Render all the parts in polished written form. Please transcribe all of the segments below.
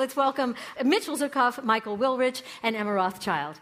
Let's welcome Mitchell Zuckoff, Michael Wilrich, and Emma Rothschild.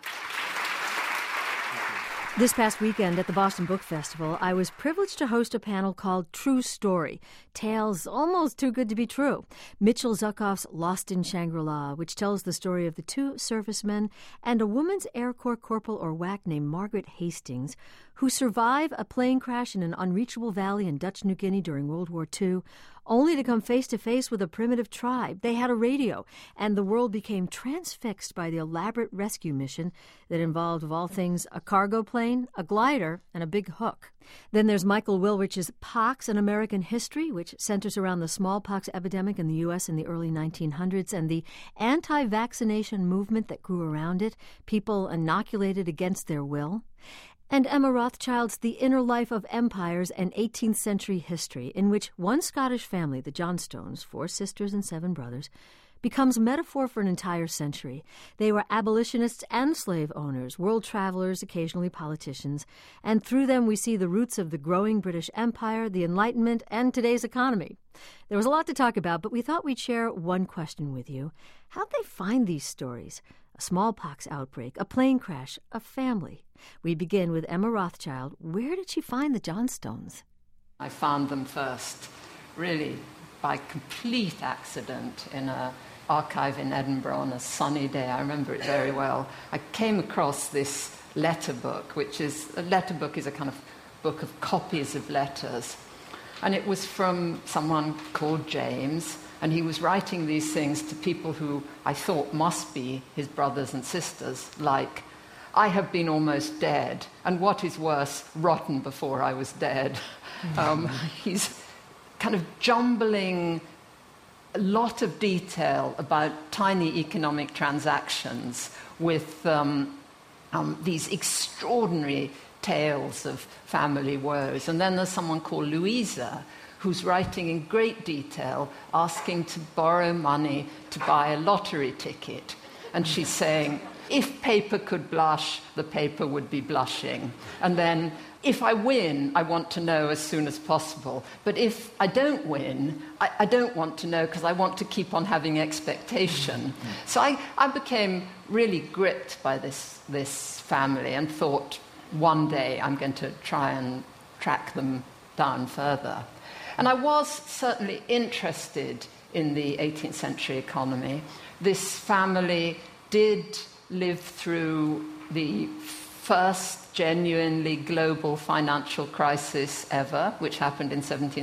This past weekend at the Boston Book Festival, I was privileged to host a panel called True Story, Tales Almost Too Good to Be True. Mitchell Zuckoff's Lost in Shangri-La, which tells the story of the two servicemen and a woman's Air Corps corporal or WAC named Margaret Hastings, who survive a plane crash in an unreachable valley in Dutch New Guinea during World War II, only to come face-to-face with a primitive tribe. They had a radio, and the world became transfixed by the elaborate rescue mission that involved, of all things, a cargo plane, a glider, and a big hook. Then there's Michael Wilrich's Pox, An American History, which centers around the smallpox epidemic in the U.S. in the early 1900s and the anti-vaccination movement that grew around it, people inoculated against their will. And Emma Rothschild's The Inner Life of Empires and 18th Century History, in which one Scottish family, the Johnstones, 4 sisters and 7 brothers, becomes metaphor for an entire century. They were abolitionists and slave owners, world travelers, occasionally politicians, and through them we see the roots of the growing British Empire, the Enlightenment, and today's economy. There was a lot to talk about, but we thought we'd share one question with you. How'd they find these stories? A smallpox outbreak, a plane crash, a family. We begin with Emma Rothschild. Where did she find the Johnstones? I found them first, really, by complete accident in an archive in Edinburgh on a sunny day. I remember it very well. I came across this letter book, a letterbook is a kind of book of copies of letters. And it was from someone called James, and he was writing these things to people who I thought must be his brothers and sisters, like, I have been almost dead, and what is worse, rotten before I was dead. He's kind of jumbling a lot of detail about tiny economic transactions with these extraordinary tales of family woes. And then there's someone called Louisa, who's writing in great detail, asking to borrow money to buy a lottery ticket. And she's saying, if paper could blush, the paper would be blushing. And then, if I win, I want to know as soon as possible. But if I don't win, I don't want to know because I want to keep on having expectation. So I became really gripped by this family and thought, one day I'm going to try and track them down further. And I was certainly interested in the 18th century economy. This family did live through the first genuinely global financial crisis ever, which happened in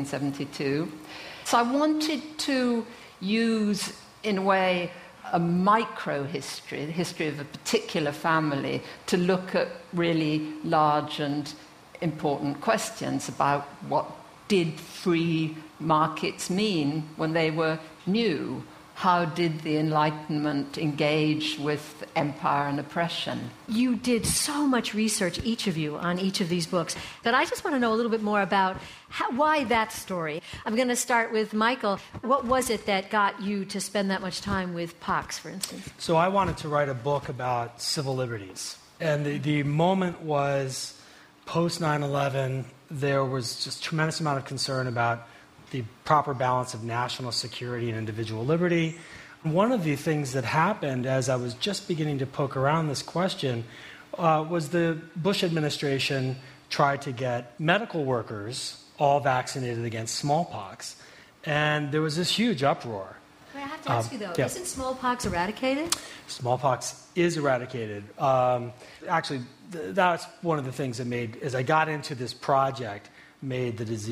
1772. So I wanted to use, in a way, a micro-history, the history of a particular family, to look at really large and important questions about what did free markets mean when they were new? How did the Enlightenment engage with empire and oppression? You did so much research, each of you, on each of these books, but I just want to know a little bit more about why that story. I'm going to start with Michael. What was it that got you to spend that much time with Pox, for instance? So I wanted to write a book about civil liberties. And the moment was post 9/11, there was just tremendous amount of concern about the proper balance of national security and individual liberty. One of the things that happened as I was just beginning to poke around this question was the Bush administration tried to get medical workers all vaccinated against smallpox. And there was this huge uproar. I have to ask you, though, yeah. Isn't smallpox eradicated? Smallpox is eradicated. Actually, that's one of the things that as I got into this project, made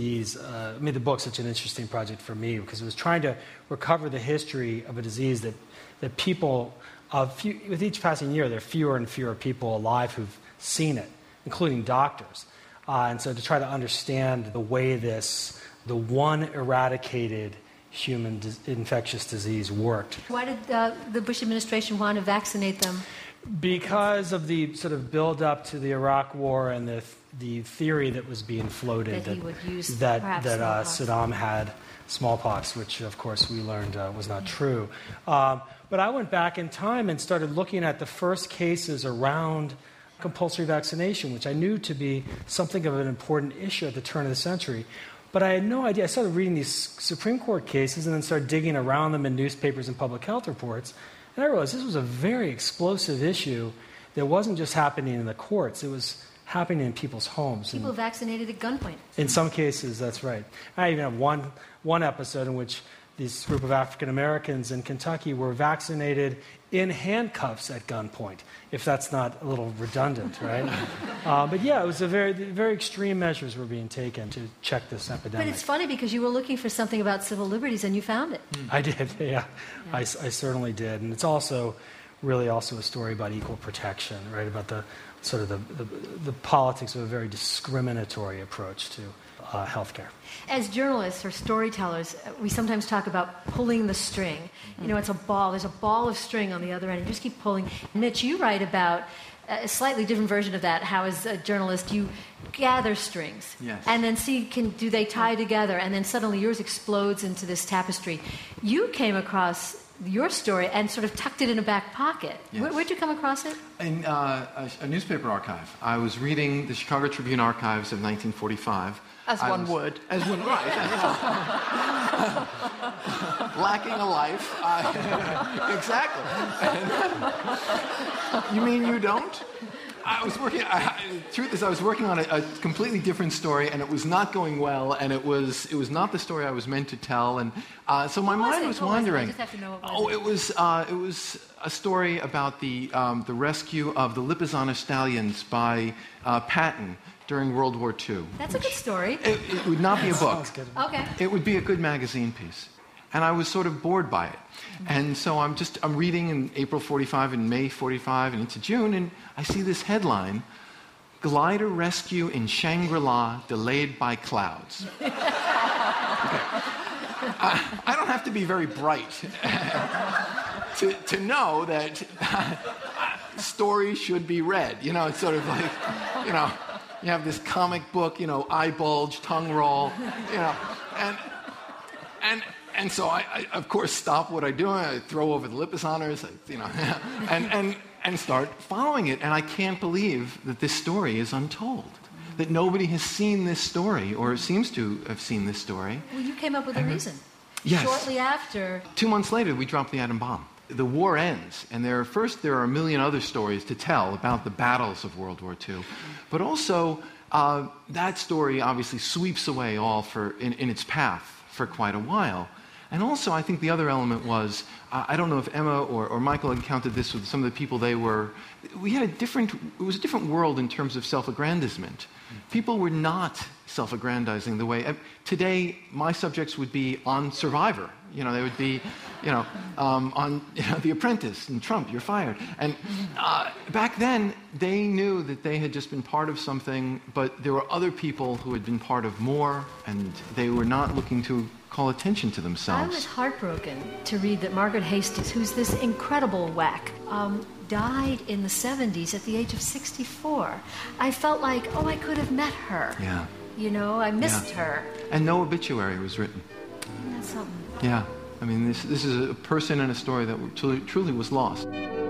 the book such an interesting project for me, because it was trying to recover the history of a disease that people, with each passing year, there are fewer and fewer people alive who've seen it, including doctors. And so to try to understand the way the one eradicated human infectious disease worked. Why did the Bush administration want to vaccinate them? Because of the sort of build-up to the Iraq War and the theory that was being floated that Saddam had smallpox, which of course we learned was not true. But I went back in time and started looking at the first cases around compulsory vaccination, which I knew to be something of an important issue at the turn of the century. But I had no idea. I started reading these Supreme Court cases and then started digging around them in newspapers and public health reports. And I realized this was a very explosive issue that wasn't just happening in the courts. It was happening in people's homes. People vaccinated at gunpoint. In some cases, that's right. I even have one episode in which this group of African Americans in Kentucky were vaccinated in handcuffs at gunpoint, if that's not a little redundant, right? But yeah, it was very extreme measures were being taken to check this epidemic. But it's funny because you were looking for something about civil liberties and you found it. I did, yeah. I certainly did. And it's also a story about equal protection, right? About the sort of the politics of a very discriminatory approach to healthcare. As journalists or storytellers, we sometimes talk about pulling the string. You know, it's a ball. There's a ball of string on the other end. You just keep pulling. Mitch, you write about a slightly different version of that, how as a journalist you gather strings. Yes. And then see, do they tie together? And then suddenly yours explodes into this tapestry. You came across your story and sort of tucked it in a back pocket. Yes. Where'd you come across it? In a newspaper archive. I was reading the Chicago Tribune archives of 1945. As one would. As one, right. Lacking a life. Exactly. You mean you don't? I was working. Truth is, I was working on a completely different story, and it was not going well, and it was not the story I was meant to tell, and so my mind was wandering. I just have to know what it was a story about the rescue of the Lipizzaner stallions by Patton during World War II. That's a good story. It would not be a book. Okay. It would be a good magazine piece. And I was sort of bored by it. And so I'm reading in April 45 and May 45 and into June, and I see this headline, Glider Rescue in Shangri-La Delayed by Clouds. Okay. I don't have to be very bright to know that stories should be read. You know, it's sort of like, you know, you have this comic book, you know, eye bulge, tongue roll, you know, and so I of course stop what I'm doing. I throw over the Lipizzaners, you know, and start following it. And I can't believe that this story is untold, that nobody has seen this story or seems to have seen this story. Well, you came up with a reason. Yes. Shortly after. 2 months later, we dropped the atom bomb. The war ends, and there are a million other stories to tell about the battles of World War II. But also, that story obviously sweeps away all in its path for quite a while. And also, I think the other element was, I don't know if Emma or Michael encountered this with some of the people it was a different world in terms of self-aggrandizement. People were not self-aggrandizing the way, today my subjects would be on Survivor. You know, they would be, you know, on The Apprentice and Trump, you're fired. And back then, they knew that they had just been part of something, but there were other people who had been part of more, and they were not looking to call attention to themselves. I was heartbroken to read that Margaret Hastings, who's this incredible whack, died in the 70s at the age of 64. I felt like, I could have met her. Yeah. You know, I missed her. And no obituary was written. That's something. Yeah. I mean, this is a person and a story that truly was lost.